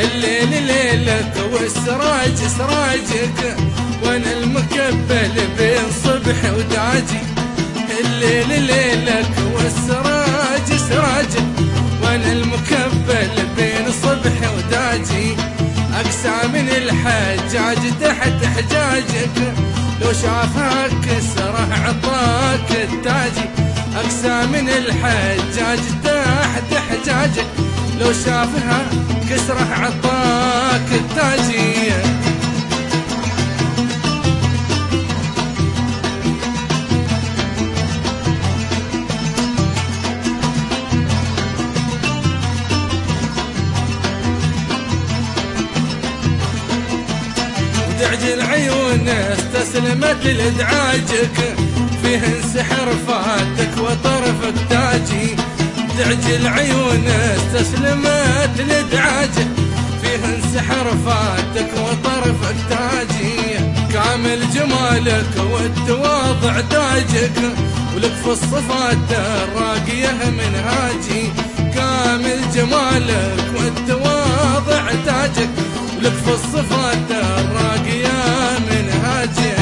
الليل ليلك والسراج سراجك، وانا المكبل بين صبح وداجي. الليل ليلك والسراج سراجك، وانا المكبل بين صبح وداجي. اقسى من الحجاج تحت حجاجك، لو شافها كسره عطاك التاجي. اقسى من الحجاج تحت حجاجك، لو شافها كسره عطاك التاجي. دعج العيون استسلمت لادعاجك، فيه انسحر فاتك وطرفك تاجي. دعج العيون استسلمت لادعاجك، فيه انسحر فاتك وطرفك تاجي. كامل جمالك والتواضع تاجك، ولك في الصفات الراقية منهاجي. كامل جمالك والتواضع تاجك، ولك في الصفات الراقية منهاجي.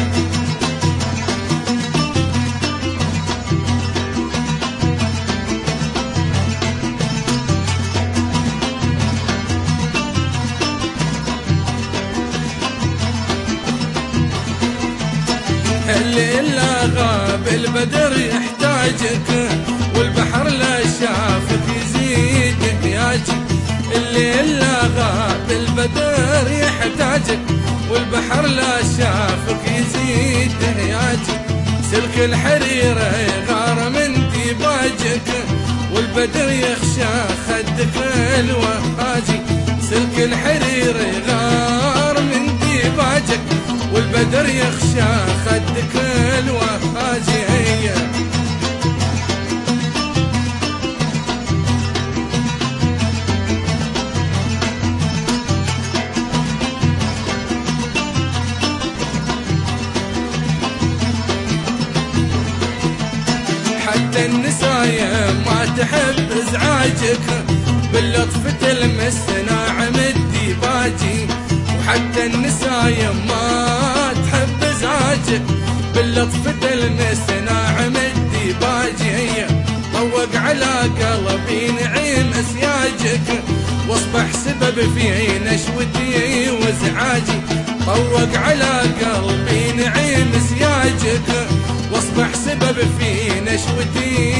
الليل لا غاب البدر يحتاجك، والبحر لا شافك يزيد احتياجي. الليل لا غاب البدر يحتاجك، والبحر لا شافك يزيد احتياجي. سلك الحريرة يغار من ديباجك، والبدر يخشى خدك الوهاجي. سلك الحريرة يغار من ديباجك، والبدر يخشى خدك الوهاجي. حتى النسايا ما تحب ازعاجك، باللطف تلمس ناعم الديباجي. وحتى النسايا ما تحب ازعاجك، باللطف تلمس ناعم الديباجي. طوق على قلبي نعيم اسياجك، واصبح سبب في نشوتي وازعاجي. طوق على قلبي نعيم اسياجك، واصبح سبب في نشوتي